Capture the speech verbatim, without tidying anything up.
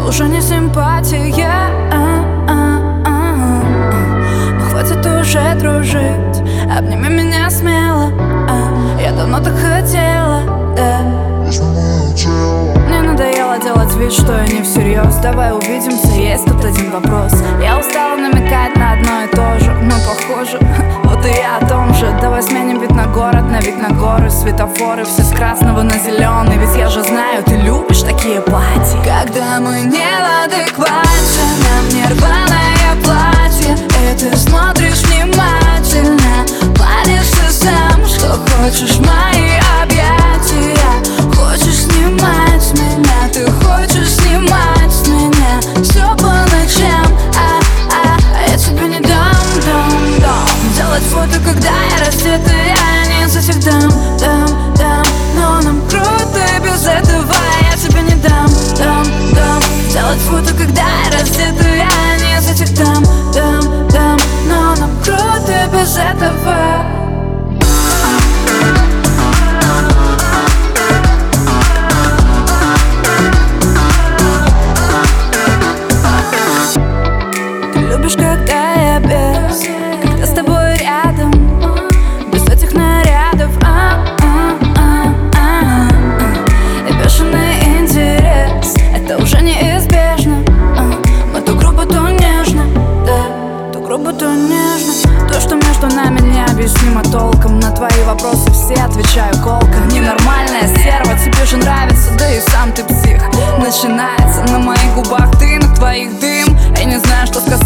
уже не симпатия. Но хватит уже дружить, обними меня смело. Я давно так хотела, да. Мне надоело делать вид, что я не всерьез. Давай увидимся, есть тут один вопрос. Я устала намекать на одно и то же. Мы похожи, вот и я о том же. Давай сменим вид на город, на вид на горы. Светофоры все с красного на зеленый. Ведь я же знаю, ты любишь такие пати. Когда мы не в адеквате, на мне рваное платье, и ты смотришь внимательно. Паришься сам, что хочешь в мои объятия. Хочешь снимать меня, ты хочешь снимать с меня все по ночам, а, а, а я тебе не дам, дам, дам. Делать фото, когда я раздета, я не за всех дам, дам, дам. Но нам круто и без этого, я тебе не дам, дам, дам. Делать фото, когда я раздета, я не за всех дам, дам, дам. Но нам круто и без этого. Когда я без, когда с тобой рядом, без этих нарядов, а, а, а, а, а. И бешеный интерес, это уже неизбежно, а. Мы то грубо, то нежно, да, то грубо, то нежно. То, что между нами необъяснимо толком. На твои вопросы все отвечаю колко. Ненормальная стерва, тебе же нравится, да и сам ты псих. Начинается на моих губах ты, на твоих дым. Я не знаю, что сказать.